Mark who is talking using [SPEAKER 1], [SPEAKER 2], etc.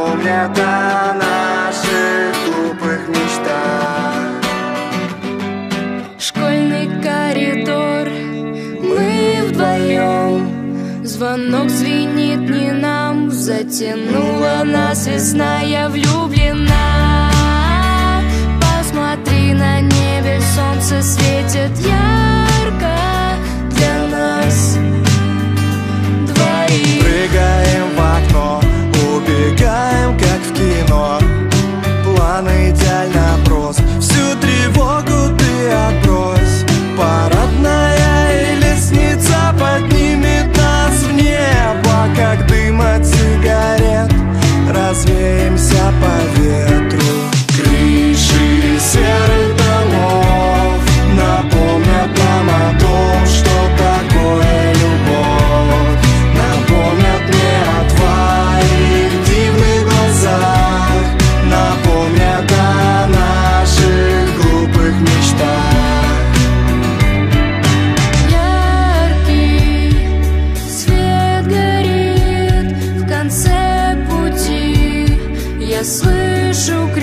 [SPEAKER 1] напомнят о наших глупых мечтах.
[SPEAKER 2] Школьный коридор, мы вдвоем. Звонок звенит не нам, затянула нас весна, я влюблена. Посмотри, на небе солнце светит ярко для нас двоих.
[SPEAKER 1] Прыгаем в окно, убегаем, как в кино. План идеально прост, всю тревогу ты отбрось. Парадная лестница поднимет нас в небо, как дым от сигарет. Развеемся по ветру. Крыши серых домов напомнят нам о том, что такое любовь. Напомнят мне о твоих дивных глазах. Напомнят о наших глупых мечтах.
[SPEAKER 2] Яркий свет горит в конце пути. Я слышу крик